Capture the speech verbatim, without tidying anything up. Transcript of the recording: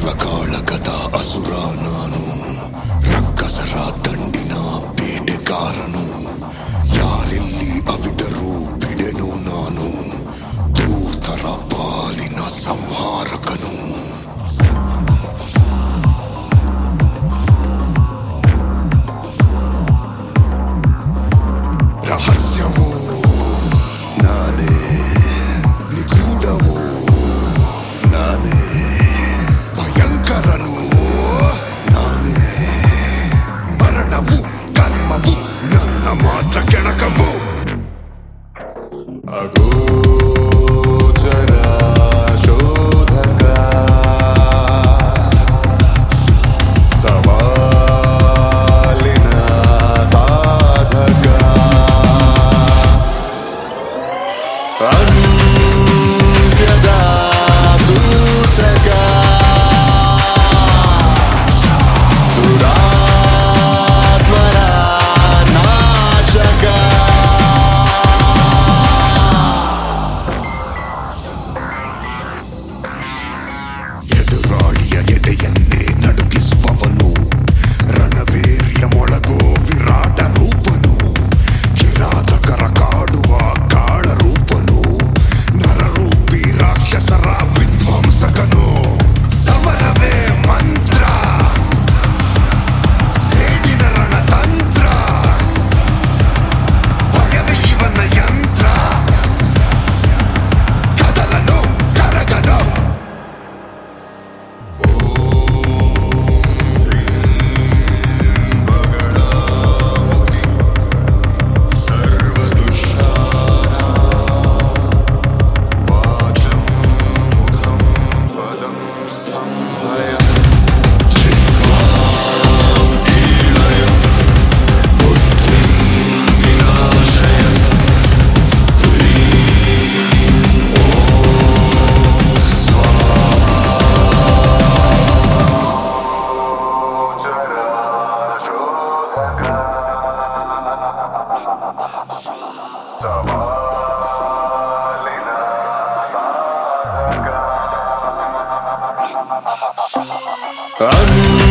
ಕಾಳಗದ ಅಸುರ ನಾನು, ರಕ್ಕಸರ ದಂಡಿನ ಬೇಟೆಗಾರನು. ಯಾರೆಲ್ಲಿ ಅವಿದರೂ ಬಿಡೆನು ನಾನು, ದೂತರ ಪಾಲಿನ ಸಂಹಾರಕನು. ರಹಸ್ಯವೋ ನಾನೇ, ನಿಗೂಢವೋ ನಾನೇ, ಭಯಂಕರನು ನಾನೇ. ಮರಣವು ಕರ್ಮವು ನನ್ನ ಮಾತ್ರ ಕೆಣಕವು. ಅಗೋಚರ ಶೋಧಕ ಸವಾಲಿನ ಸಾಧಕ, ಅಂತ್ಯದ ಸೂಚಕ, ದುರಾತ್ಮರ ನಾಶಕ. ಎದುರಾಳಿಯ ಎದೆಯನ್ನೇ ನಡುಗಿಸುವವನು, ರಣವೇರಿಯ ಮೊಳಗೋ ವಿರಾಟ ರೂಪನು. ಕಿರಾತಕರ ಕಾಡುವ ಕಾಳ ರೂಪನು, ನರರೂಪಿ ರಾಕ್ಷಸರ ವಿಧ್ವಂಸಕನು. ಸಮರವೇ ಮಂತ್ರ, ಸೇಡಿನ ರಣತಂತ್ರ, ಭಯವೇ ಇವನ ಯಂತ್ರ. ಕದಲನು ಕರಗನು. ಸವಾಲಿನ ಸಾಧಕ.